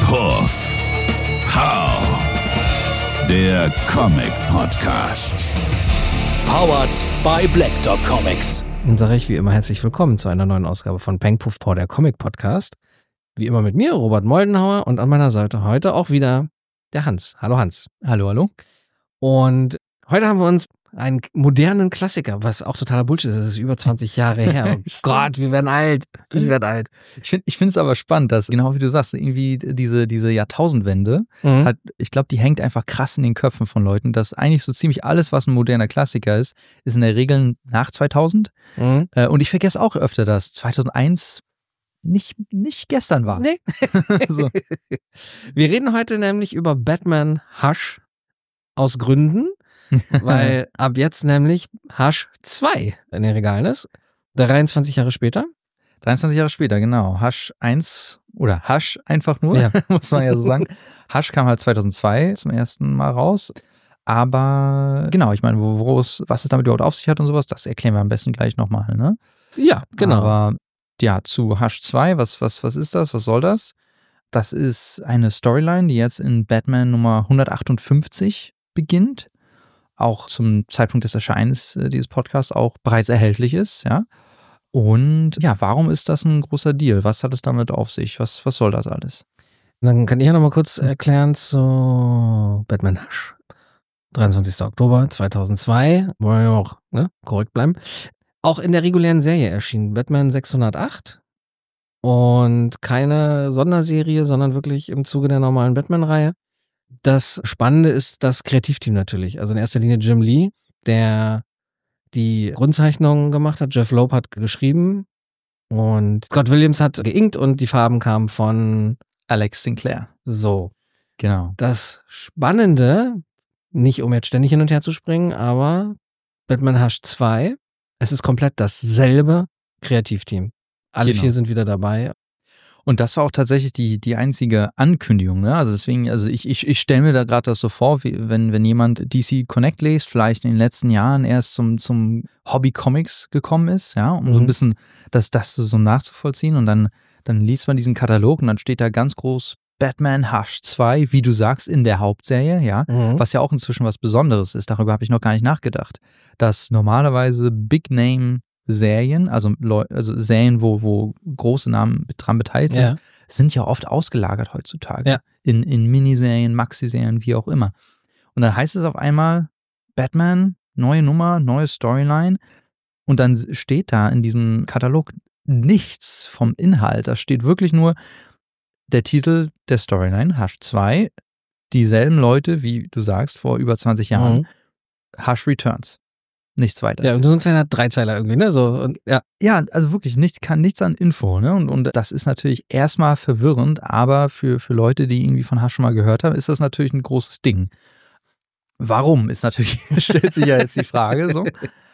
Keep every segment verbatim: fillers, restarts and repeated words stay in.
Puff. Pow. Der Comic-Podcast. Powered by Black Dog Comics. Dann sage ich wie immer herzlich willkommen zu einer neuen Ausgabe von Peng Puff Pow, der Comic-Podcast. Wie immer mit mir, Robert Moldenhauer, und an meiner Seite heute auch wieder der Hans. Hallo Hans. Hallo, hallo. Und heute haben wir uns einen modernen Klassiker, was auch totaler Bullshit ist. Das ist über zwanzig Jahre her. Oh Gott, wir werden alt. Ich werde alt. Ich finde ich finde es aber spannend, dass, genau wie du sagst, irgendwie diese, diese Jahrtausendwende, Mhm. hat, ich glaube, die hängt einfach krass in den Köpfen von Leuten, dass eigentlich so ziemlich alles, was ein moderner Klassiker ist, ist in der Regel nach zweitausend. Mhm. Äh, Und ich vergesse auch öfter, dass zweitausendeins nicht, nicht gestern war. Nee. So. Wir reden heute nämlich über Batman Hush aus Gründen, weil ab jetzt nämlich Hush zwei in den Regalen ist. dreiundzwanzig Jahre später. dreiundzwanzig Jahre später, genau. Hush eins oder Hush einfach nur, Ja. muss man ja so sagen. Hush kam halt zweitausendzwei zum ersten Mal raus. Aber genau, ich meine, wo, wo es, was es damit überhaupt auf sich hat und sowas, das erklären wir am besten gleich nochmal, ne? Ja, genau. Aber ja, zu Hush zwei, was, was, was ist das? Was soll das? Das ist eine Storyline, die jetzt in Batman Nummer hundertachtundfünfzig beginnt. Auch zum Zeitpunkt des Erscheinens äh, dieses Podcasts auch bereits erhältlich ist, ja. Und ja, warum ist das ein großer Deal? Was hat es damit auf sich? Was, was soll das alles? Dann kann ich ja noch mal kurz erklären zu Batman Hush. dreiundzwanzigster Oktober zweitausendzwei, wollen wir auch ne, korrekt bleiben. Auch in der regulären Serie erschienen Batman sechshundertacht und keine Sonderserie, sondern wirklich im Zuge der normalen Batman-Reihe. Das Spannende ist das Kreativteam natürlich. Also in erster Linie Jim Lee, der die Grundzeichnungen gemacht hat. Jeff Loeb hat geschrieben und Scott Williams hat geinkt und die Farben kamen von Alex Sinclair. so. Genau. Das Spannende, nicht um jetzt ständig hin und her zu springen, aber Batman Hush zwei, es ist komplett dasselbe Kreativteam. Alle Genau. vier sind wieder dabei. Und das war auch tatsächlich die, die einzige Ankündigung, ne? Also deswegen, also ich, ich, ich stelle mir da gerade das so vor, wie, wenn, wenn jemand D C Connect liest, vielleicht in den letzten Jahren erst zum, zum Hobby Comics gekommen ist, ja, um Mhm. so ein bisschen das, das so nachzuvollziehen, und dann, dann liest man diesen Katalog und dann steht da ganz groß Batman Hush zwei, wie du sagst, in der Hauptserie, ja, Mhm. was ja auch inzwischen was Besonderes ist. Darüber habe ich noch gar nicht nachgedacht, dass normalerweise Big Name Serien, also, Leu- also Serien, wo, wo große Namen dran beteiligt sind, Ja. sind ja oft ausgelagert heutzutage. Ja. In, in Miniserien, Maxi-Serien, wie auch immer. Und dann heißt es auf einmal, Batman, neue Nummer, neue Storyline. Und dann steht da in diesem Katalog nichts vom Inhalt. Da steht wirklich nur der Titel der Storyline, Hush zwei. Dieselben Leute, wie du sagst, vor über zwanzig Jahren. Mhm. Hush Returns. Nichts weiter. Ja, und so ein kleiner Dreizeiler irgendwie, ne? So, und ja. Ja, also wirklich nichts, kann nichts an Info, ne? Und, und das ist natürlich erstmal verwirrend, aber für, für Leute, die irgendwie von Hush schon mal gehört haben, ist das natürlich ein großes Ding. Warum ist natürlich, stellt sich ja jetzt die Frage so.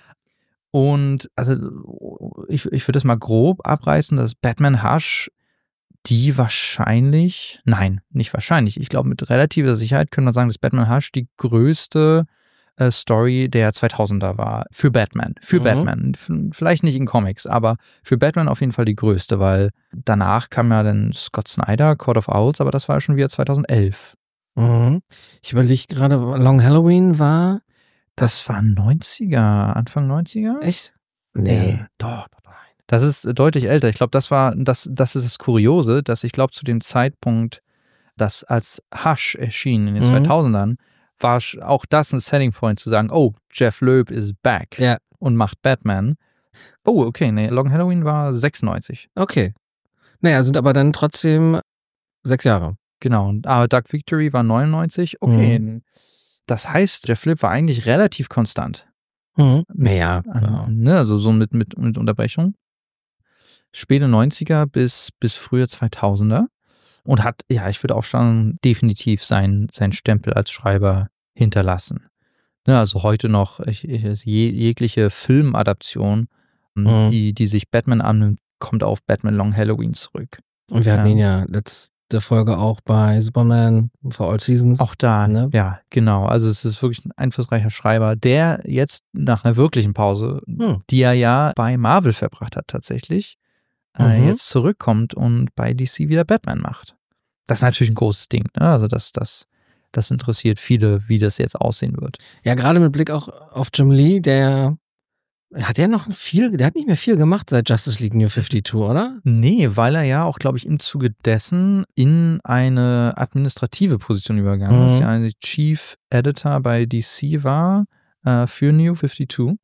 Und also ich, ich würde das mal grob abreißen, dass Batman Hush die wahrscheinlich, nein, nicht wahrscheinlich, ich glaube mit relativer Sicherheit können wir sagen, dass Batman Hush die größte äh, Story der zweitausender war. Für Batman. Für Mhm. Batman. F- Vielleicht nicht in Comics, aber für Batman auf jeden Fall die größte, weil danach kam ja dann Scott Snyder, Court of Owls, aber das war ja schon wieder zweitausendelf. Mhm. Ich überlege gerade, Long Halloween war. Das war neunziger, Anfang neunziger? Echt? Nee. Doch, doch, nein. Das ist deutlich älter. Ich glaube, das war, das, das ist das Kuriose, dass ich glaube, zu dem Zeitpunkt, dass als Hush erschien in den Mhm. zweitausendern, war sch- auch das ein Selling Point zu sagen, oh, Jeff Loeb is back Ja. und macht Batman. Oh, okay, nee, Long Halloween war sechsundneunzig. Okay. Naja, sind aber dann trotzdem sechs Jahre. Genau. Und aber Dark Victory war neunundneunzig. Okay. Das heißt, Jeff Loeb war eigentlich relativ konstant. Mhm. Naja. An, Ja. ne, also so mit, mit, mit Unterbrechung. Späte neunziger bis, bis frühe zweitausender. Und hat, ja, ich würde auch schon definitiv seinen sein Stempel als Schreiber hinterlassen. Ne, also heute noch ich, ich, je, jegliche Filmadaption, Mhm. die, die sich Batman annimmt, kommt auf Batman Long Halloween zurück. Und wir hatten Ja. ihn ja letzte Folge auch bei Superman for All Seasons. Auch da, Ne? ja, genau. Also es ist wirklich ein einflussreicher Schreiber, der jetzt nach einer wirklichen Pause, Hm. die er ja bei Marvel verbracht hat tatsächlich, äh, Mhm. jetzt zurückkommt und bei D C wieder Batman macht. Das ist natürlich ein großes Ding. Ne? Also das, das, das interessiert viele, wie das jetzt aussehen wird. Ja, gerade mit Blick auch auf Jim Lee, der hat der noch viel, der hat nicht mehr viel gemacht seit Justice League New fünfundfünfzig, oder? Nee, weil er ja auch, glaube ich, im Zuge dessen in eine administrative Position übergegangen Mhm. ist. Ja, ein Chief Editor bei D C war äh, für New fünfundfünfzig.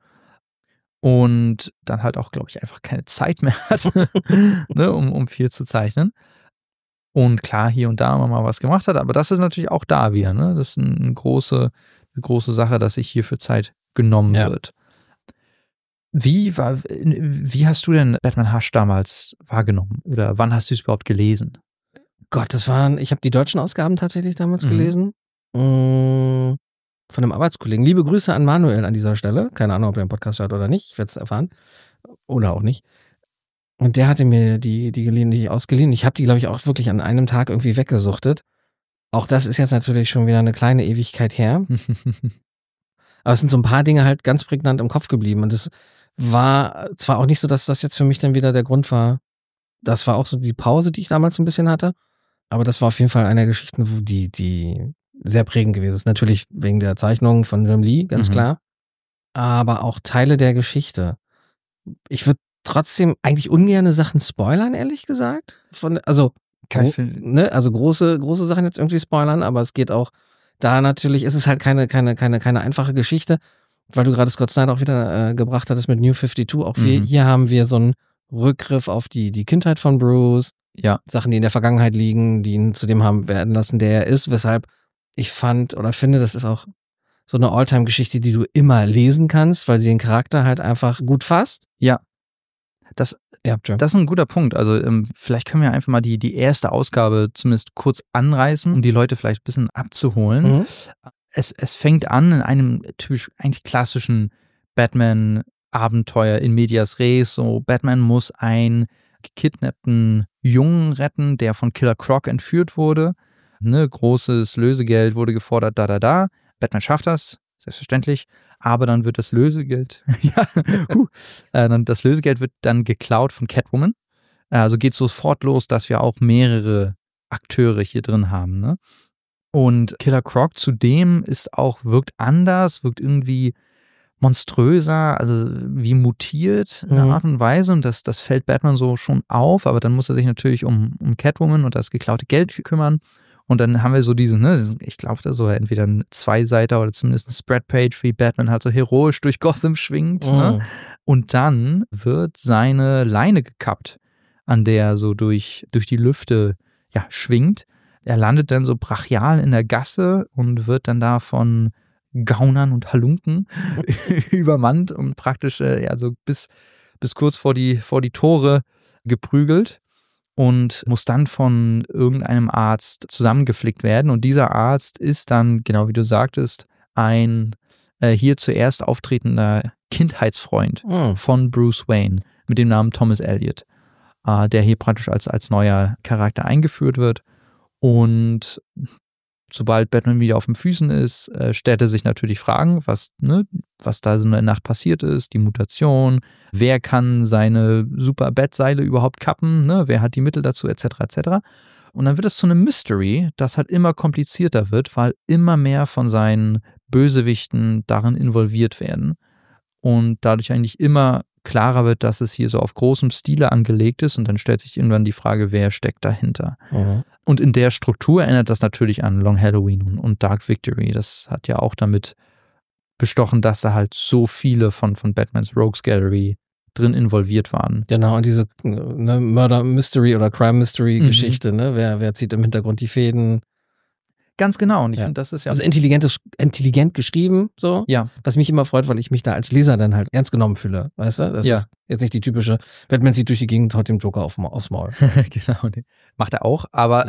Und dann halt auch, glaube ich, einfach keine Zeit mehr hat, ne, um, um viel zu zeichnen. Und klar, hier und da mal was gemacht hat, aber das ist natürlich auch da wieder, ne? Das ist eine große, eine große Sache, dass sich hierfür Zeit genommen Ja. wird. Wie war, wie hast du denn Batman Hush damals wahrgenommen? Oder wann hast du es überhaupt gelesen? Gott, das waren, ich habe die deutschen Ausgaben tatsächlich damals Mhm. gelesen. Mm, Von einem Arbeitskollegen. Liebe Grüße an Manuel an dieser Stelle. Keine Ahnung, ob er einen Podcast hört oder nicht. Ich werde es erfahren. Oder auch nicht. Und der hatte mir die, die geliehen, die ausgeliehen. Ich habe die, glaube ich, auch wirklich an einem Tag irgendwie weggesuchtet. Auch das ist jetzt natürlich schon wieder eine kleine Ewigkeit her. Aber es sind so ein paar Dinge halt ganz prägnant im Kopf geblieben. Und es war zwar auch nicht so, dass das jetzt für mich dann wieder der Grund war. Das war auch so die Pause, die ich damals so ein bisschen hatte. Aber das war auf jeden Fall eine der Geschichten, wo die, die sehr prägend gewesen ist. Natürlich wegen der Zeichnung von Jim Lee, ganz Mhm. klar. Aber auch Teile der Geschichte. Ich würde trotzdem eigentlich ungerne Sachen spoilern, ehrlich gesagt. Von, also, Kann ich gro- finden. ne, also große, große Sachen jetzt irgendwie spoilern, aber es geht auch da natürlich, ist es halt keine, keine, keine, keine einfache Geschichte, weil du gerade Scott Snyder auch wieder äh, gebracht hattest mit New fünfundfünfzig. Auch wir, Mhm. hier haben wir so einen Rückgriff auf die, die Kindheit von Bruce. Ja. Sachen, die in der Vergangenheit liegen, die ihn zu dem haben werden lassen, der er ist, weshalb ich fand oder finde, das ist auch so eine Alltime-Geschichte, die du immer lesen kannst, weil sie den Charakter halt einfach gut fasst. Ja. Das, Ja, Jim. das ist ein guter Punkt. Also ähm, vielleicht können wir einfach mal die, die erste Ausgabe zumindest kurz anreißen, um die Leute vielleicht ein bisschen abzuholen. Mhm. Es, es fängt an in einem typisch eigentlich klassischen Batman-Abenteuer in medias res. So, Batman muss einen gekidnappten Jungen retten, der von Killer Croc entführt wurde. Ne, großes Lösegeld wurde gefordert, da, da, da. Batman schafft das, selbstverständlich. Aber dann wird das Lösegeld, ja, huh, äh, dann, das Lösegeld wird dann geklaut von Catwoman. Also geht sofort los, dass wir auch mehrere Akteure hier drin haben. Ne? Und Killer Croc zudem ist auch, wirkt anders, wirkt irgendwie monströser, also wie mutiert in einer Mhm. Art und Weise. Und das, das fällt Batman so schon auf, aber dann muss er sich natürlich um, um Catwoman und das geklaute Geld kümmern. Und dann haben wir so diesen, ne, ich glaube, da so entweder ein Zweiseiter oder zumindest eine Spreadpage, wie Batman halt so heroisch durch Gotham schwingt. Ne? Mhm. Und dann wird seine Leine gekappt, an der er so durch, durch die Lüfte ja, schwingt. Er landet dann so brachial in der Gasse und wird dann da von Gaunern und Halunken übermannt und praktisch äh, ja, so bis, bis kurz vor die, vor die Tore geprügelt und muss dann von irgendeinem Arzt zusammengeflickt werden. Und dieser Arzt ist dann, genau wie du sagtest, ein äh, hier zuerst auftretender Kindheitsfreund Mhm. von Bruce Wayne mit dem Namen Thomas Elliot, äh, der hier praktisch als, als neuer Charakter eingeführt wird. Und sobald Batman wieder auf den Füßen ist, äh, stellt er sich natürlich Fragen, was, ne, was da so in der Nacht passiert ist, die Mutation, wer kann seine super Bettseile überhaupt kappen, ne, wer hat die Mittel dazu, et cetera et cetera. Und dann wird es zu einem Mystery, das halt immer komplizierter wird, weil immer mehr von seinen Bösewichten darin involviert werden. Und dadurch eigentlich immer klarer wird, dass es hier so auf großem Stile angelegt ist und dann stellt sich irgendwann die Frage, wer steckt dahinter. Mhm. Und in der Struktur erinnert das natürlich an Long Halloween und, und Dark Victory. Das hat ja auch damit bestochen, dass da halt so viele von, von Batmans Rogues Gallery drin involviert waren. Genau, und diese ne, Murder Mystery oder Crime Mystery Mhm. Geschichte, ne? Wer, wer zieht im Hintergrund die Fäden? Ganz genau. Und ich Ja. finde, das ist ja... Also intelligentes, intelligent geschrieben, so. ja, Was mich immer freut, weil ich mich da als Leser dann halt ernst genommen fühle, weißt du? Das Ja. ist jetzt nicht die typische, Batman zieht durch die Gegend, haut dem Joker auf, aufs Maul. genau. nee. Macht er auch, aber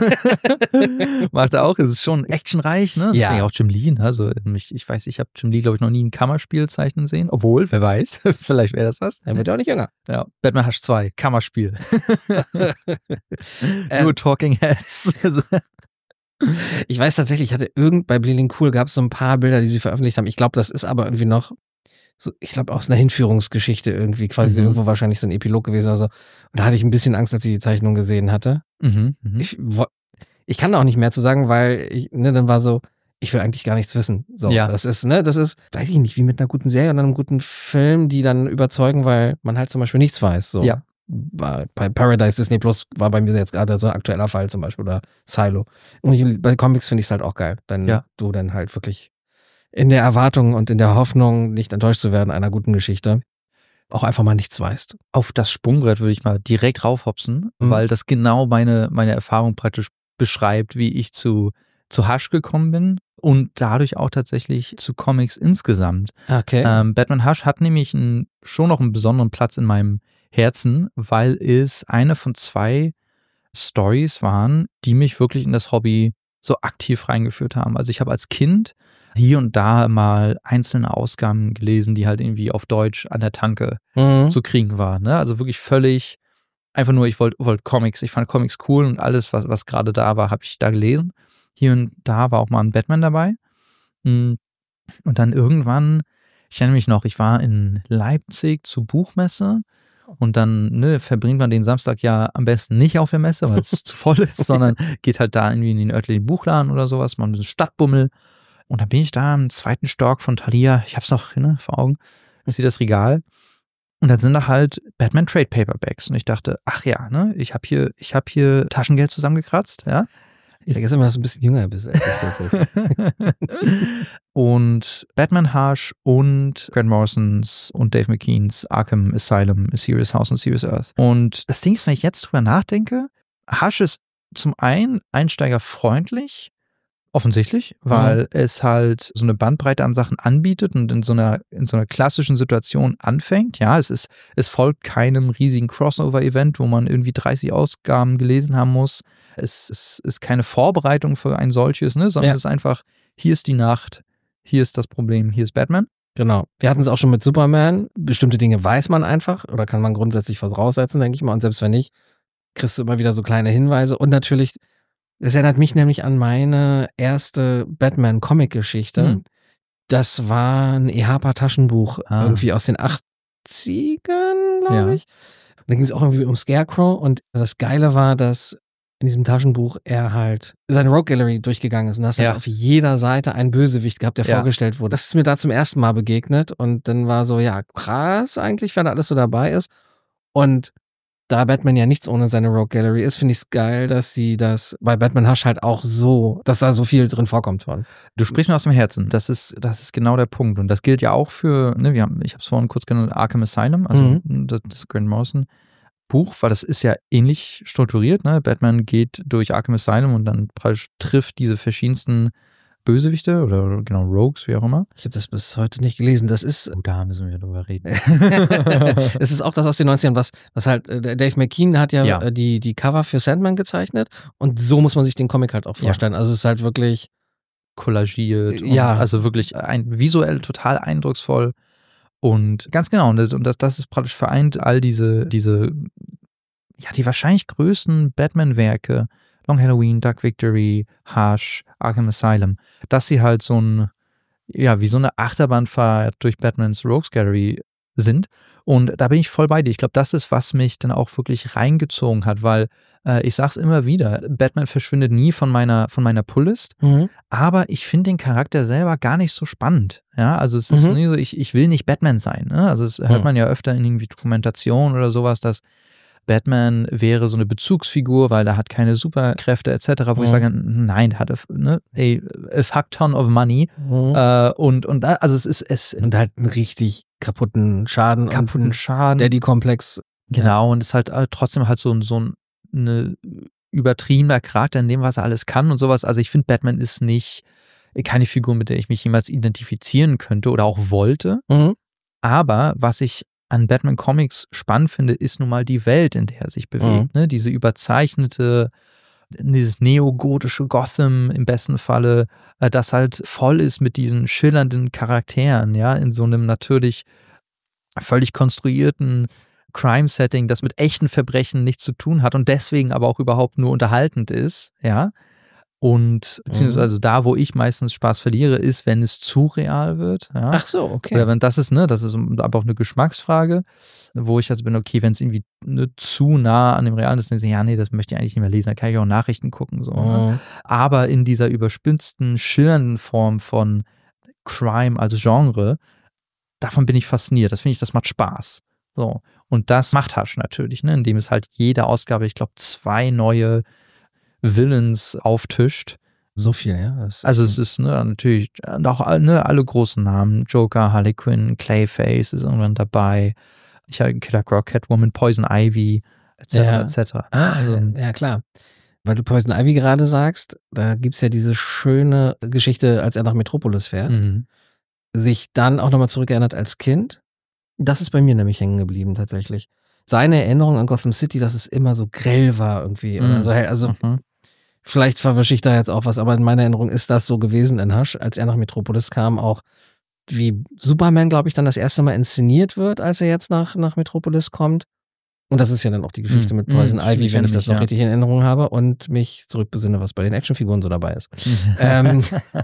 macht er auch. Es ist schon actionreich, ne? Das Ja. finde ich auch Jim Lee. Ne? Also ich, ich weiß, ich habe Jim Lee, glaube ich, noch nie ein Kammerspiel zeichnen sehen. Obwohl, wer weiß, vielleicht wäre das was. Er wird ja auch nicht jünger. Ja, Batman Hush zwei, Kammerspiel. Ähm. Nur Talking Heads. Ich weiß tatsächlich, ich hatte irgend bei Bleeding Cool gab es so ein paar Bilder, die sie veröffentlicht haben. Ich glaube, das ist aber irgendwie noch, so, ich glaube, aus einer Hinführungsgeschichte irgendwie, quasi Mhm. irgendwo wahrscheinlich so ein Epilog gewesen oder so. Und da hatte ich ein bisschen Angst, als ich die Zeichnung gesehen hatte. mhm, mhm. Ich, wo, ich kann da auch nicht mehr zu sagen, weil ich, ne, dann war so, ich will eigentlich gar nichts wissen. So, Ja. das ist, ne, das ist, weiß ich nicht, wie mit einer guten Serie oder einem guten Film, die dann überzeugen, weil man halt zum Beispiel nichts weiß. So. Ja. Bei, bei Paradise Disney Plus war bei mir jetzt gerade so ein aktueller Fall zum Beispiel oder Silo. Und ich, bei Comics finde ich es halt auch geil, wenn Ja. du dann halt wirklich in der Erwartung und in der Hoffnung, nicht enttäuscht zu werden einer guten Geschichte, auch einfach mal nichts weißt. Auf das Sprungbrett würde ich mal direkt raufhopsen, Mhm. weil das genau meine, meine Erfahrung praktisch beschreibt, wie ich zu, zu Hush gekommen bin und dadurch auch tatsächlich zu Comics insgesamt. Okay. Ähm, Batman Hush hat nämlich einen, schon noch einen besonderen Platz in meinem Herzen, weil es eine von zwei Stories waren, die mich wirklich in das Hobby so aktiv reingeführt haben. Also ich habe als Kind hier und da mal einzelne Ausgaben gelesen, die halt irgendwie auf Deutsch an der Tanke Mhm. zu kriegen waren. Ne? Also wirklich völlig einfach nur, ich wollte wollt Comics. Ich fand Comics cool und alles, was, was gerade da war, habe ich da gelesen. Hier und da war auch mal ein Batman dabei. Und dann irgendwann, ich erinnere mich noch, ich war in Leipzig zur Buchmesse und dann ne, verbringt man den Samstag ja am besten nicht auf der Messe, weil es zu voll ist, sondern geht halt da irgendwie in den örtlichen Buchladen oder sowas, mal ein bisschen Stadtbummel. Und dann bin ich da im zweiten Stock von Thalia, ich hab's noch ne, vor Augen, ich sehe das Regal. Und dann sind da halt Batman Trade Paperbacks. Und ich dachte, ach ja, ne, ich habe hier, ich hab hier Taschengeld zusammengekratzt, ja. Ich vergesse immer, dass du ein bisschen jünger bist. als ich das ist. Und Batman Hush und Grant Morrisons und Dave McKeans Arkham Asylum, A Serious House on Serious Earth. Und das Ding ist, wenn ich jetzt drüber nachdenke, Hush ist zum einen einsteigerfreundlich, offensichtlich, weil mhm. es halt so eine Bandbreite an Sachen anbietet und in so einer, in so einer klassischen Situation anfängt. Ja, es ist, es folgt keinem riesigen Crossover-Event, wo man irgendwie dreißig Ausgaben gelesen haben muss. Es, es ist keine Vorbereitung für ein solches, ne, sondern ja. es ist einfach, hier ist die Nacht, hier ist das Problem, hier ist Batman. Genau. Wir hatten es auch schon mit Superman. Bestimmte Dinge weiß man einfach oder kann man grundsätzlich voraussetzen, denke ich mal. Und selbst wenn nicht, kriegst du immer wieder so kleine Hinweise. Und natürlich, das erinnert mich nämlich an meine erste Batman-Comic-Geschichte. Hm. Das war ein E H P-Taschenbuch, ah. irgendwie aus den achtzigern, glaube ja. ich. Und da ging es auch irgendwie um Scarecrow. Und das Geile war, dass in diesem Taschenbuch er halt seine Rogue Gallery durchgegangen ist. Und da hast du ja. halt auf jeder Seite einen Bösewicht gehabt, der ja. vorgestellt wurde. Das ist mir da zum ersten Mal begegnet. Und dann war so, ja, krass eigentlich, wer da alles so dabei ist. Und da Batman ja nichts ohne seine Rogue Gallery ist, finde ich es geil, dass sie das bei Batman Hush halt auch so, dass da so viel drin vorkommt von. Du sprichst mir aus dem Herzen. Das ist, das ist genau der Punkt. Und das gilt ja auch für, ne, wir haben, ich habe es vorhin kurz genannt, Arkham Asylum, also mhm. das, das Grant Morrison Buch, weil das ist ja ähnlich strukturiert. Ne? Batman geht durch Arkham Asylum und dann trifft diese verschiedensten Bösewichte oder genau Rogues, wie auch immer. Ich habe das bis heute nicht gelesen. Das ist. Oh, da müssen wir drüber reden. Es ist auch das aus den neunzigern, was, was halt, Dave McKean hat ja, ja. Die, die Cover für Sandman gezeichnet und so muss man sich den Comic halt auch vorstellen. Ja. Also es ist halt wirklich kollagiert. Ja. Also wirklich ein, visuell total eindrucksvoll. Und ganz genau, und das, und das, das ist praktisch vereint all diese, diese, ja, die wahrscheinlich größten Batman-Werke, Long Halloween, Dark Victory, Hush, Arkham Asylum, dass sie halt so ein, ja, wie so eine Achterbahnfahrt durch Batmans Rogues Gallery sind. Und da bin ich voll bei dir. Ich glaube, das ist, was mich dann auch wirklich reingezogen hat, weil äh, ich sag's immer wieder, Batman verschwindet nie von meiner, von meiner Pull-List, mhm. aber ich finde den Charakter selber gar nicht so spannend. Ja, also es ist mhm. nie so, ich, ich will nicht Batman sein. Ne? Also es hört man ja öfter in irgendwie Dokumentationen oder sowas, dass Batman wäre so eine Bezugsfigur, weil er hat keine Superkräfte et cetera, wo mhm. ich sage, nein, der hat ne, a, a fuck ton of money mhm. äh, und, und also es ist es und halt einen richtig kaputten Schaden kaputten und Schaden, Daddy-Komplex. Genau, ja. Und es ist halt trotzdem halt so, so ein übertriebener Charakter in dem, was er alles kann und sowas. Also ich finde, Batman ist nicht keine Figur, mit der ich mich jemals identifizieren könnte oder auch wollte. Mhm. Aber was ich an Batman Comics spannend finde, ist nun mal die Welt, in der er sich bewegt. Mhm. Ne? Diese überzeichnete, dieses neogotische Gotham im besten Falle, äh, das halt voll ist mit diesen schillernden Charakteren, ja, in so einem natürlich völlig konstruierten Crime-Setting, das mit echten Verbrechen nichts zu tun hat und deswegen aber auch überhaupt nur unterhaltend ist, ja. Und beziehungsweise da, wo ich meistens Spaß verliere, ist, wenn es zu real wird. Ja? Ach so, okay. Oder wenn das ist, ne, das ist aber auch eine Geschmacksfrage, wo ich also bin, okay, wenn es irgendwie ne, zu nah an dem Realen ist, dann denke ich, ja, nee, das möchte ich eigentlich nicht mehr lesen, da kann ich auch Nachrichten gucken. So, Mhm. ne? Aber in dieser überspitzten, schillernden Form von Crime als Genre, davon bin ich fasziniert. Das finde ich, das macht Spaß. So. Und das macht Hush natürlich, ne, indem es halt jede Ausgabe, ich glaube, zwei neue Villains auftischt. So viel, ja. Das Also es ist ne, natürlich auch ne, alle großen Namen. Joker, Harley Quinn, Clayface ist irgendwann dabei. Ich habe Killer Croc, Catwoman, Poison Ivy, et cetera Ja. et cetera. Ah, Also, ja, klar. Weil du Poison Ivy gerade sagst, da gibt es ja diese schöne Geschichte, als er nach Metropolis fährt, mhm. sich dann auch nochmal zurückerinnert als Kind. Das ist bei mir nämlich hängen geblieben tatsächlich. Seine Erinnerung an Gotham City, dass es immer so grell war irgendwie. Oder Mhm. so, hell. Also Mhm. vielleicht verwische ich da jetzt auch was, aber in meiner Erinnerung ist das so gewesen in Hush, als er nach Metropolis kam, auch wie Superman, glaube ich, dann das erste Mal inszeniert wird, als er jetzt nach, nach Metropolis kommt. Und das ist ja dann auch die Geschichte Mhm. mit Poison Mhm. Ivy, Ich wenn erinnere ich das mich, noch ja. richtig in Erinnerung habe und mich zurückbesinne, was bei den Actionfiguren so dabei ist. ähm,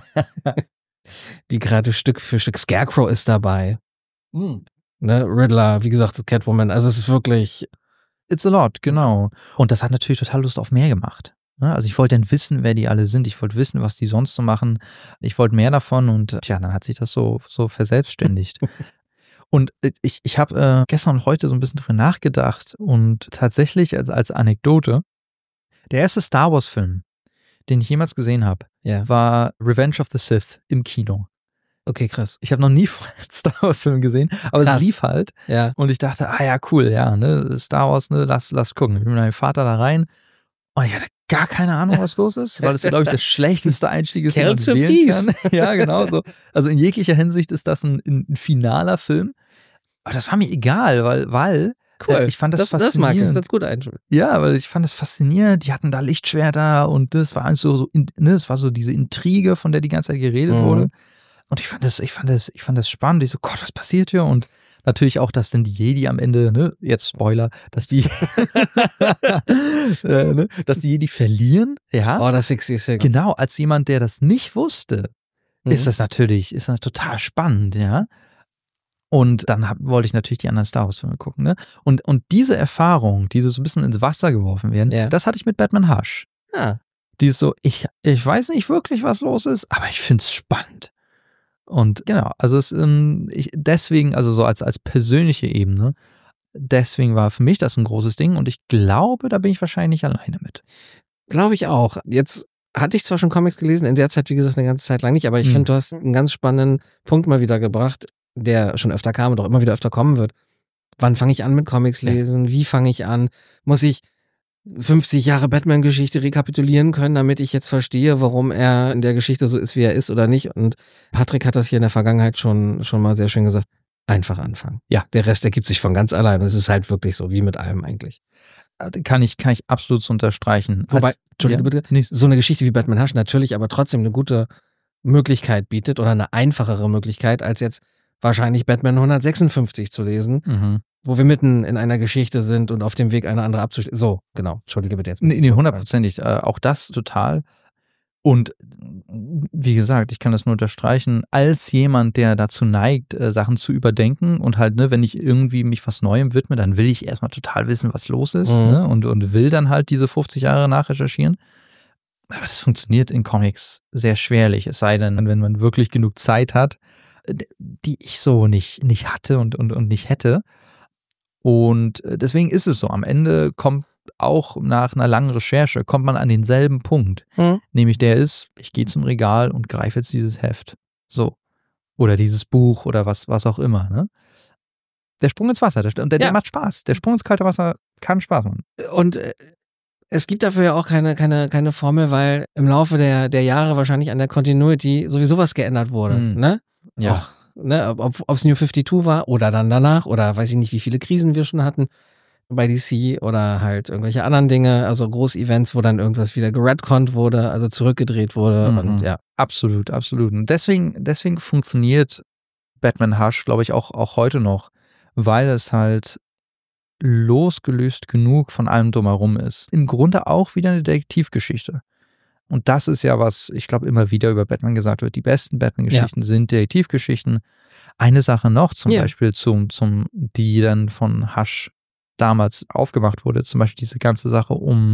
die gerade Stück für Stück, Scarecrow ist dabei. Mhm. Ne? Riddler, wie gesagt, Catwoman. Also es ist wirklich, It's a lot, genau. Und das hat natürlich total Lust auf mehr gemacht. Ne? Also ich wollte dann wissen, wer die alle sind. Ich wollte wissen, was die sonst so machen. Ich wollte mehr davon und tja, dann hat sich das so, so verselbstständigt. Und ich, ich habe äh, gestern und heute so ein bisschen drüber nachgedacht und tatsächlich als, als Anekdote, der erste Star Wars Film, den ich jemals gesehen habe, ja, war Revenge of the Sith im Kino. okay, krass. Ich habe noch nie vorher einen Star Wars Film gesehen, aber Krass. es lief halt. Ja. Und ich dachte, ah ja, cool, ja, ne, Star Wars, ne, lass, lass gucken. Ich bin mit meinem Vater da rein und ich hatte gar keine Ahnung, was los ist, weil das, glaube ich, der schlechteste Einstieg ist, den man Kerl wählen Surprise. kann. Ja, genau so. Also in jeglicher Hinsicht ist das ein, ein finaler Film. Aber das war mir egal, weil, weil Cool. äh, ich fand das, das, das mag ich, faszinierend. das ist gut einschätzen. Ja, weil ich fand das faszinierend. Die hatten da Lichtschwerter und das war so, so in, ne, das war so diese Intrige, von der die ganze Zeit geredet Mhm. wurde. Und ich fand das, ich fand das, ich fand das spannend. Ich so, Gott, was passiert hier? Und natürlich auch, dass dann die Jedi am Ende, ne, jetzt Spoiler, dass die, äh, ne, dass die Jedi verlieren, ja. Order sechsundsechzig. Genau, als jemand, der das nicht wusste, Mhm. ist das natürlich, ist das total spannend, ja. Und dann hab, wollte ich natürlich die anderen Star Wars Filme gucken, ne? Und, und diese Erfahrung, dieses so ein bisschen ins Wasser geworfen werden, Ja. das hatte ich mit Batman Hush. Ah, Dieses so, ich, ich weiß nicht wirklich, was los ist, aber ich finde es spannend. Und genau, also es, ähm, ich, deswegen, also so als, als persönliche Ebene, deswegen war für mich das ein großes Ding und ich glaube, da bin ich wahrscheinlich nicht alleine mit. glaube ich auch. Jetzt hatte ich zwar schon Comics gelesen, in der Zeit, wie gesagt, eine ganze Zeit lang nicht, aber ich Hm. finde, du hast einen ganz spannenden Punkt mal wieder gebracht, der schon öfter kam und auch immer wieder öfter kommen wird. Wann fange ich an mit Comics Ja. lesen? Wie fange ich an? Muss ich fünfzig Jahre Batman-Geschichte rekapitulieren können, damit ich jetzt verstehe, warum er in der Geschichte so ist, wie er ist oder nicht? Und Patrick hat das hier in der Vergangenheit schon, schon mal sehr schön gesagt. Einfach anfangen. Ja. Der Rest ergibt sich von ganz allein. Und es ist halt wirklich so, wie mit allem eigentlich. Kann ich, kann ich absolut so unterstreichen. Wobei, Als- Entschuldige ja? bitte, Nee, so eine Geschichte wie Batman Hush natürlich aber trotzdem eine gute Möglichkeit bietet oder eine einfachere Möglichkeit, als jetzt wahrscheinlich Batman hundertsechsundfünfzig zu lesen, mhm. wo wir mitten in einer Geschichte sind und auf dem Weg, eine andere abzuschließen. So, genau. Entschuldige bitte jetzt. Nee, nee, hundertprozentig. Äh, auch das total. Und wie gesagt, ich kann das nur unterstreichen, als jemand, der dazu neigt, äh, Sachen zu überdenken und halt, ne, wenn ich irgendwie mich was Neuem widme, dann will ich erstmal total wissen, was los ist, Mhm. ne, und, und will dann halt diese fünfzig Jahre nachrecherchieren. Aber das funktioniert in Comics sehr schwerlich, es sei denn, wenn man wirklich genug Zeit hat, äh, die ich so nicht, nicht hatte und, und, und nicht hätte. Und äh, deswegen ist es so, am Ende kommt auch nach einer langen Recherche, kommt man an denselben Punkt. Mhm. Nämlich der ist, ich gehe zum Regal und greife jetzt dieses Heft. So. Oder dieses Buch oder was, was auch immer. Ne? Der Sprung ins Wasser, der, und der, Ja. der macht Spaß. Der Sprung ins kalte Wasser kann Spaß machen. Und äh, es gibt dafür ja auch keine, keine, keine Formel, weil im Laufe der, der Jahre wahrscheinlich an der Continuity sowieso was geändert wurde. Mhm. Ne? Ja. Auch, ne? Ob es New fifty-two war oder dann danach oder weiß ich nicht, wie viele Krisen wir schon hatten bei D C oder halt irgendwelche anderen Dinge, also Groß-Events, wo dann irgendwas wieder geredconnt wurde, also zurückgedreht wurde Mhm. und ja. Absolut, absolut. Und deswegen, deswegen funktioniert Batman Hush, glaube ich, auch, auch heute noch, weil es halt losgelöst genug von allem drumherum ist. Im Grunde auch wieder eine Detektivgeschichte. Und das ist ja, was ich glaube immer wieder über Batman gesagt wird. Die besten Batman-Geschichten ja. sind Detektivgeschichten. Eine Sache noch, zum ja. Beispiel, zum, zum, die dann von Hush damals aufgemacht wurde, zum Beispiel diese ganze Sache um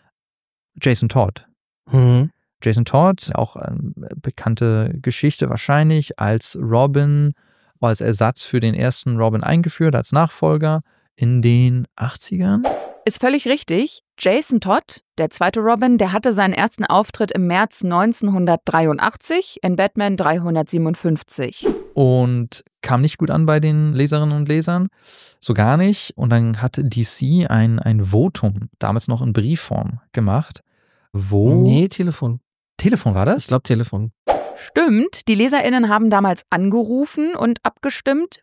Jason Todd. Mhm. Jason Todd, auch eine bekannte Geschichte wahrscheinlich, als Robin, als Ersatz für den ersten Robin eingeführt, als Nachfolger in den achtzigern. Ist völlig richtig. Jason Todd, der zweite Robin, der hatte seinen ersten Auftritt im März neunzehnhundertdreiundachtzig in Batman dreihundertsiebenundfünfzig. Und kam nicht gut an bei den Leserinnen und Lesern, so gar nicht. Und dann hatte D C ein, ein Votum, damals noch in Briefform, gemacht, wo... Nee, Telefon. Telefon war das? Ich glaube Telefon. Stimmt, die LeserInnen haben damals angerufen und abgestimmt.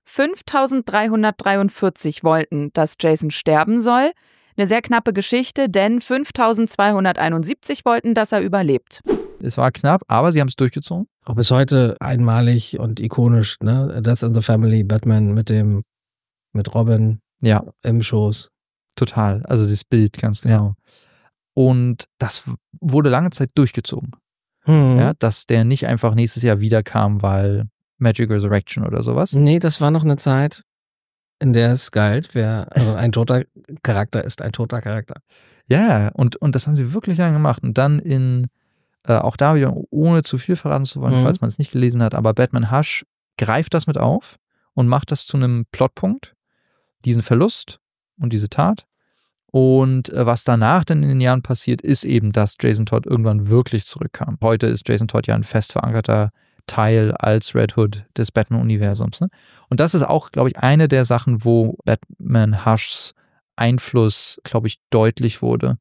fünftausenddreihundertdreiundvierzig wollten, dass Jason sterben soll. Eine sehr knappe Geschichte, denn fünftausendzweihunderteinundsiebzig wollten, dass er überlebt. Es war knapp, aber sie haben es durchgezogen. Auch bis heute einmalig und ikonisch, ne? Death in the Family, Batman mit dem, mit Robin ja. im Schoß. Total, also das Bild, ganz genau. Ja. Und das wurde lange Zeit durchgezogen. Hm. Ja, dass der nicht einfach nächstes Jahr wiederkam, weil Magic Resurrection oder sowas. Nee, das war noch eine Zeit, in der es galt, wer, also ein toter Charakter ist ein toter Charakter. Ja, und, und das haben sie wirklich lange gemacht. Und dann in, äh, auch da wieder, ohne zu viel verraten zu wollen, mhm. falls man es nicht gelesen hat, aber Batman Hush greift das mit auf und macht das zu einem Plotpunkt, diesen Verlust und diese Tat. Und äh, was danach dann in den Jahren passiert, ist eben, dass Jason Todd irgendwann wirklich zurückkam. Heute ist Jason Todd ja ein fest verankerter Teil als Red Hood des Batman-Universums. Ne? Und das ist auch, glaube ich, eine der Sachen, wo Batman Hushs Einfluss, glaube ich, deutlich wurde,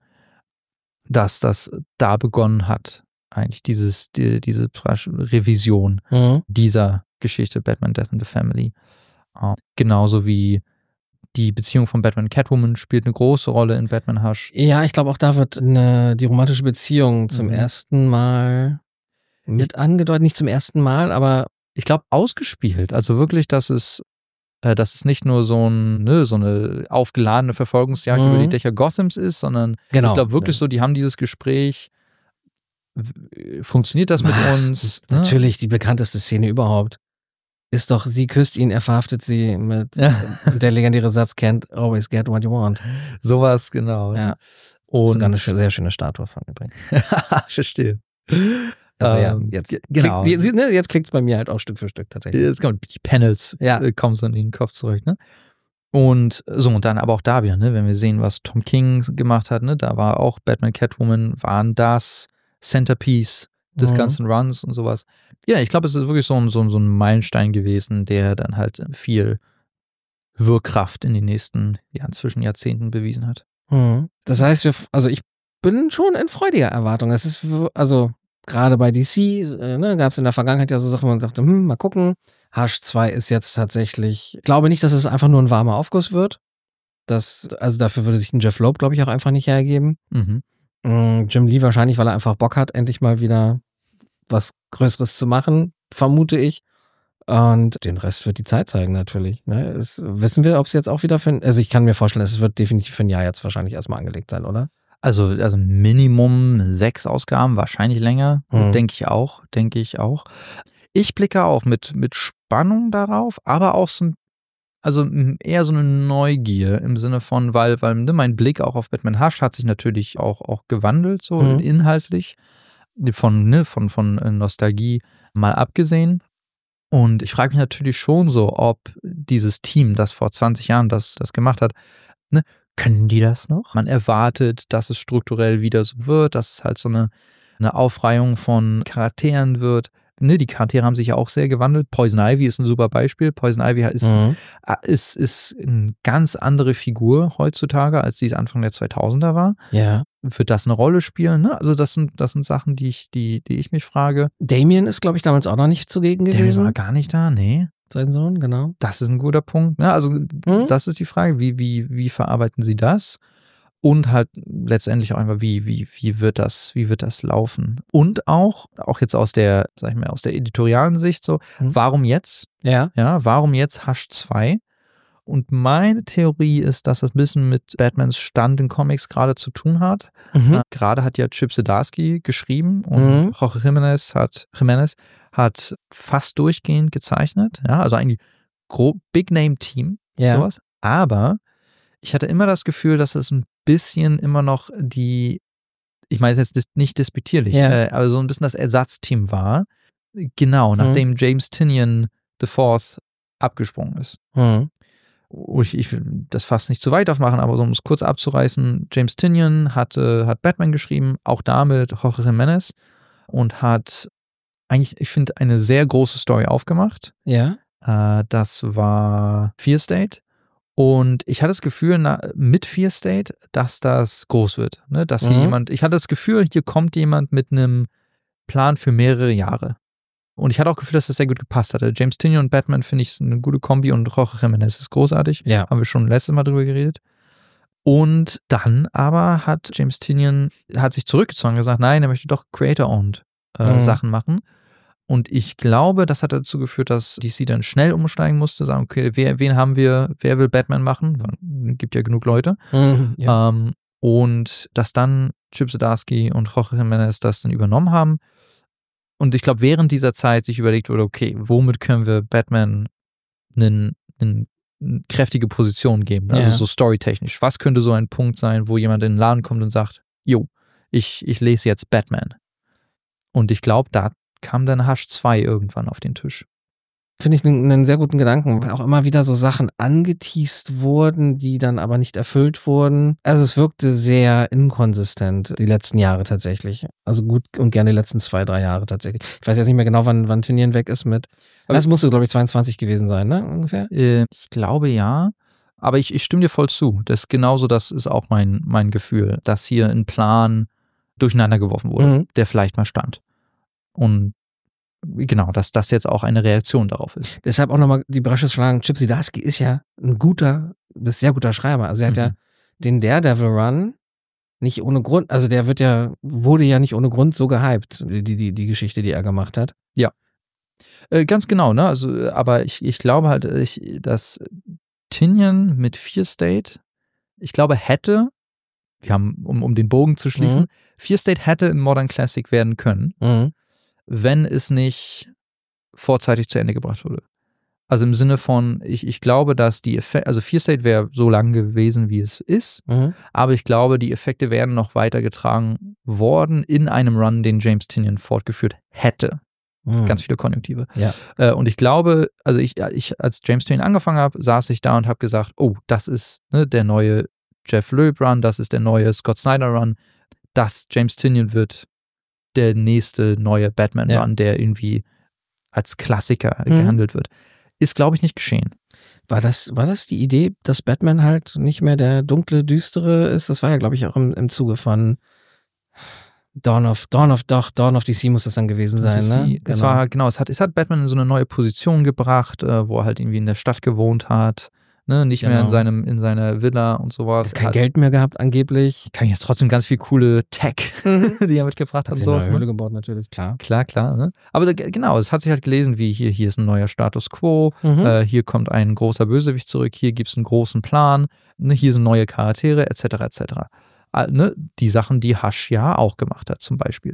dass das da begonnen hat, eigentlich dieses, die, diese Revision mhm. dieser Geschichte Batman Death in the Family. Uh, genauso wie die Beziehung von Batman und Catwoman spielt eine große Rolle in Batman Hush. Ja, ich glaube auch da wird eine, die romantische Beziehung zum mhm. ersten Mal mit angedeutet, nicht zum ersten Mal, aber ich glaube ausgespielt. Also wirklich, dass es, äh, dass es nicht nur so, ein, ne, so eine aufgeladene Verfolgungsjagd mhm. über die Dächer Gothams ist, sondern genau. ich glaube wirklich so, die haben dieses Gespräch, funktioniert das mit Ach, uns? Natürlich, ne? Die bekannteste Szene überhaupt ist doch, sie küsst ihn, er verhaftet sie mit der legendäre Satz, can't always get what you want. Sowas, genau. Ja. Und sogar eine sehr schöne Statue von übrigens. Verstehe. Also ähm, ja, jetzt, genau. klickt, sie, ne, jetzt klickt es bei mir halt auch Stück für Stück tatsächlich. Jetzt kommen die Panels, ja. kommen so in den Kopf zurück, ne? Und so, und dann aber auch da wieder, ne, wenn wir sehen, was Tom King gemacht hat, ne, da war auch Batman, Catwoman, waren das Centerpiece des mhm. ganzen Runs und sowas. Ja, ich glaube, es ist wirklich so ein, so, ein, so ein Meilenstein gewesen, der dann halt viel Wirkkraft in den nächsten ja, inzwischen Jahrzehnten bewiesen hat. Mhm. Das heißt, wir, also ich bin schon in freudiger Erwartung. Es ist, also gerade bei D C, äh, ne, gab es in der Vergangenheit ja so Sachen, wo man dachte, hm, mal gucken. Hush zwei ist jetzt tatsächlich, ich glaube nicht, dass es einfach nur ein warmer Aufguss wird. Das, also dafür würde sich ein Jeff Loeb, glaube ich, auch einfach nicht hergeben. Mhm. Jim Lee wahrscheinlich, weil er einfach Bock hat, endlich mal wieder was Größeres zu machen, vermute ich. Und den Rest wird die Zeit zeigen natürlich. Ne? Es, wissen wir, ob es jetzt auch wieder für ein, also ich kann mir vorstellen, es wird definitiv für ein Jahr jetzt wahrscheinlich erstmal angelegt sein, oder? Also, also Minimum sechs Ausgaben, wahrscheinlich länger, mhm. denke ich auch, denke ich auch. Ich blicke auch mit, mit Spannung darauf, aber auch so ein Also eher so eine Neugier im Sinne von, weil, weil ne, mein Blick auch auf Batman Hush hat sich natürlich auch, auch gewandelt, so mhm. inhaltlich, von, ne, von, von Nostalgie mal abgesehen. Und ich frage mich natürlich schon so, ob dieses Team, das vor zwanzig Jahren das, das gemacht hat, ne, können die das noch? Man erwartet, dass es strukturell wieder so wird, dass es halt so eine, eine Aufreihung von Charakteren wird. Ne, die Charaktere haben sich ja auch sehr gewandelt. Poison Ivy ist ein super Beispiel. Poison Ivy ist, mhm. ist, ist eine ganz andere Figur heutzutage, als sie es Anfang der zweitausender war. Ja. Wird das eine Rolle spielen? Ne? Also das sind, das sind Sachen, die ich, die, die ich mich frage. Damien ist, glaube ich, damals auch noch nicht zugegen gewesen. Der war gar nicht da, nee. Sein Sohn, genau. Das ist ein guter Punkt. Ja, also mhm. das ist die Frage, wie, wie, wie verarbeiten sie das? Und halt letztendlich auch einfach, wie, wie, wie wird das, wie wird das laufen? Und auch, auch jetzt aus der, sag ich mal, aus der editorialen Sicht so, mhm. warum jetzt? Ja. Ja, warum jetzt Hush zwei? Und meine Theorie ist, dass das ein bisschen mit Batmans Stand in Comics gerade zu tun hat. Mhm. Äh, gerade hat ja Chip Zdarsky geschrieben und Mhm. Jorge Jimenez hat, Jimenez hat fast durchgehend gezeichnet. Ja, also eigentlich gro- Big-Name-Team, Ja. sowas. Aber ich hatte immer das Gefühl, dass es ein bisschen immer noch die, ich meine es jetzt dis- nicht despektierlich, Ja. äh, aber so ein bisschen das Ersatzteam war. Genau, nachdem James Tynion the Fourth abgesprungen ist. Mhm. Oh, Ich, ich will das fast nicht zu weit aufmachen, aber so um es kurz abzureißen, James Tynion hat, äh, hat Batman geschrieben, auch damit Jorge Jimenez und hat eigentlich, ich finde, eine sehr große Story aufgemacht. Ja. Äh, das war Fear State. Und ich hatte das Gefühl na, mit Fear State, dass das groß wird. Ne? Dass hier Mhm. jemand, ich hatte das Gefühl, hier kommt jemand mit einem Plan für mehrere Jahre. Und ich hatte auch das Gefühl, dass das sehr gut gepasst hatte. James Tynion und Batman finde ich ist eine gute Kombi und Jorge Jimenez ist großartig. Ja. Haben wir schon letztes Mal drüber geredet. Und dann aber hat James Tynion hat sich zurückgezogen und gesagt, nein, er möchte doch Creator-owned äh, Mhm. Sachen machen. Und ich glaube, das hat dazu geführt, dass D C dann schnell umsteigen musste, sagen, okay, wer, wen haben wir, wer will Batman machen? Gibt ja genug Leute. Mhm. Ja. Ähm, und dass dann Chip Zdarsky und Jorge Jimenez das dann übernommen haben. Und ich glaube, während dieser Zeit sich überlegt wurde, okay, womit können wir Batman einen, einen, eine kräftige Position geben? Also Ja. so storytechnisch. Was könnte so ein Punkt sein, wo jemand in den Laden kommt und sagt, jo, ich, ich lese jetzt Batman. Und ich glaube, da kam dann Hush zwei irgendwann auf den Tisch. Finde ich einen, einen sehr guten Gedanken, weil auch immer wieder so Sachen angeteast wurden, die dann aber nicht erfüllt wurden. Also es wirkte sehr inkonsistent die letzten Jahre tatsächlich. Also gut und gerne die letzten zwei, drei Jahre tatsächlich. Ich weiß jetzt nicht mehr genau, wann, wann Tynion weg ist mit. Aber- Das musste, glaube ich, zweiundzwanzig gewesen sein, ne? Ungefähr. Äh, ich glaube ja. Aber ich, ich stimme dir voll zu. Das genauso, das ist auch mein, mein Gefühl, dass hier ein Plan durcheinander geworfen wurde, Mhm. der vielleicht mal stand. Und genau, dass das jetzt auch eine Reaktion darauf ist. Deshalb auch nochmal die Brasche schlagen. Chip Zdarsky ist ja ein guter, ist sehr guter Schreiber. Also er hat Mhm. ja den Daredevil Run nicht ohne Grund, also der wird ja, wurde ja nicht ohne Grund so gehypt, die, die, die Geschichte, die er gemacht hat. Äh, ganz genau, ne? Also, äh, aber ich, ich glaube halt, ich, dass Tynion mit Fear State, ich glaube, hätte, wir haben, um, um den Bogen zu schließen, Mhm. Fear State hätte ein Modern Classic werden können, Mhm. wenn es nicht vorzeitig zu Ende gebracht wurde. Also im Sinne von, ich, ich glaube, dass die Effekte, also Fear State wäre so lang gewesen, wie es ist, Mhm. aber ich glaube, die Effekte wären noch weitergetragen worden in einem Run, den James Tynion fortgeführt hätte. Mhm. Ganz viele Konjunktive. Ja. Äh, und ich glaube, also ich, ich als James Tynion angefangen habe, saß ich da und habe gesagt, oh, das ist ne, der neue Jeff Loeb Run, das ist der neue Scott Snyder Run, das James Tynion wird der nächste neue Batman Ja. Run, der irgendwie als Klassiker Mhm. gehandelt wird. Ist, glaube ich, nicht geschehen. War das, war das die Idee, dass Batman halt nicht mehr der dunkle, düstere ist? Das war ja, glaube ich, auch im, im Zuge von Dawn of, Dawn of, doch, Dawn of D C muss das dann gewesen sein, D C, ne? Es war genau, es hat, es hat Batman in so eine neue Position gebracht, äh, wo er halt irgendwie in der Stadt gewohnt hat, ne? Nicht mehr in Genau. seinem, in seiner Villa und sowas. kein Er hat, Geld mehr gehabt, angeblich. kann jetzt trotzdem ganz viel coole Tech, die er mitgebracht hat Hat und sich eine sowas. neue Höhle Ne? gebaut, natürlich, klar. Klar, klar. Ne? Aber da, genau, es hat sich halt gelesen, wie hier, hier ist ein neuer Status Quo, Mhm. äh, hier kommt ein großer Bösewicht zurück, hier gibt es einen großen Plan, ne? Hier sind neue Charaktere, et cetera, et cetera. Äh, ne? Die Sachen, die Hush ja auch gemacht hat, zum Beispiel.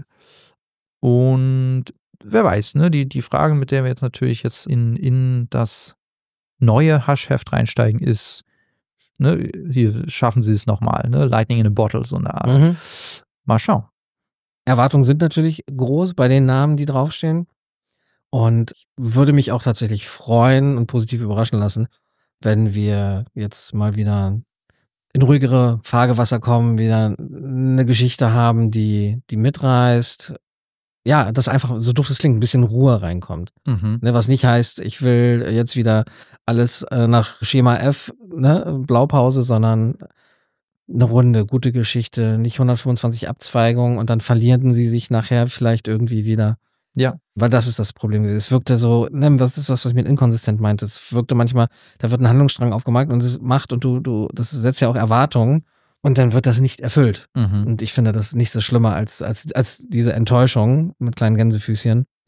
Und wer weiß, ne? Die, die Frage, mit der wir jetzt natürlich jetzt in, in das neue Hush-Heft reinsteigen, ist, ne, hier schaffen sie es nochmal, ne? Lightning in a Bottle, so eine Art. Mhm. Mal schauen. Erwartungen sind natürlich groß bei den Namen, die draufstehen. Und ich würde mich auch tatsächlich freuen und positiv überraschen lassen, wenn wir jetzt mal wieder in ruhigere Fahrgewasser kommen, wieder eine Geschichte haben, die, die mitreißt. Ja, dass einfach, so doof es klingt, ein bisschen Ruhe reinkommt. Mhm. Ne, was nicht heißt, ich will jetzt wieder alles äh, nach Schema F, ne, Blaupause, sondern eine runde, gute Geschichte, nicht hundertfünfundzwanzig Abzweigungen und dann verlieren sie sich nachher vielleicht irgendwie wieder. Ja. Weil das ist das Problem. Es wirkte so, ne, was ist das, was ich mit inkonsistent meinte? Es wirkte manchmal, da wird ein Handlungsstrang aufgemacht und es macht und du, du, das setzt ja auch Erwartungen und dann wird das nicht erfüllt. Mhm. Und ich finde das nicht so schlimmer als, als, als diese Enttäuschung mit kleinen Gänsefüßchen.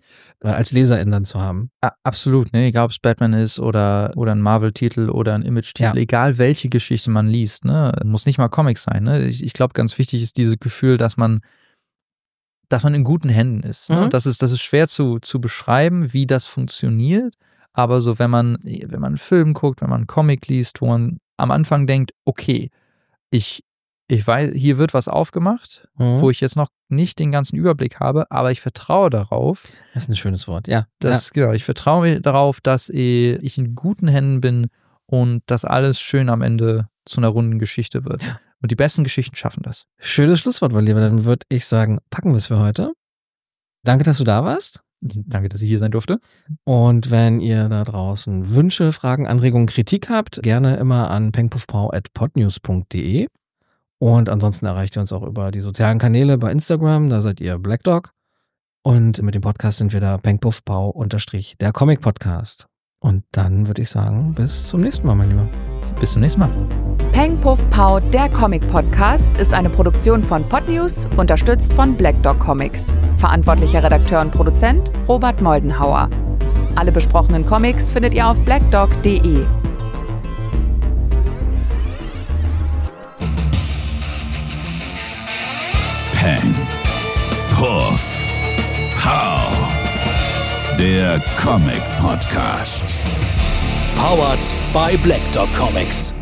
äh, als Leserin dann zu haben. A- absolut, ne? Egal ob es Batman ist oder, oder ein Marvel-Titel oder ein Image-Titel, Ja. egal welche Geschichte man liest, ne? Muss nicht mal Comics sein, ne? Ich, ich glaube, ganz wichtig ist dieses Gefühl, dass man, dass man in guten Händen ist. Ne? Mhm. Und das ist, das ist schwer zu, zu beschreiben, wie das funktioniert. Aber so, wenn man, wenn man einen Film guckt, wenn man einen Comic liest, wo man am Anfang denkt, okay, ich, ich weiß, hier wird was aufgemacht, Mhm. wo ich jetzt noch nicht den ganzen Überblick habe, aber ich vertraue darauf, Das ist ein schönes Wort, ja. dass, genau, ich vertraue mir darauf, dass eh ich in guten Händen bin und dass alles schön am Ende zu einer runden Geschichte wird. Und die besten Geschichten schaffen das. ja. Schönes Schlusswort, mein Lieber. Dann würde ich sagen, packen wir es für heute. Danke, dass du da warst. Danke, dass ich hier sein durfte. Und wenn ihr da draußen Wünsche, Fragen, Anregungen, Kritik habt, gerne immer an pengpuffpau at podnews punkt de. Und ansonsten erreicht ihr uns auch über die sozialen Kanäle bei Instagram, da seid ihr Black Dog. Und mit dem Podcast sind wir da pengpuffpau unterstrich der Comic Podcast. Und dann würde ich sagen, bis zum nächsten Mal, mein Lieber. Bis zum nächsten Mal. Peng Puff Pau, der Comic-Podcast, ist eine Produktion von Podnews, unterstützt von Black Dog Comics. Verantwortlicher Redakteur und Produzent Robert Moldenhauer. Alle besprochenen Comics findet ihr auf blackdog punkt de. Peng, Puff, Pau. Der Comic Podcast. Powered by Black Dog Comics.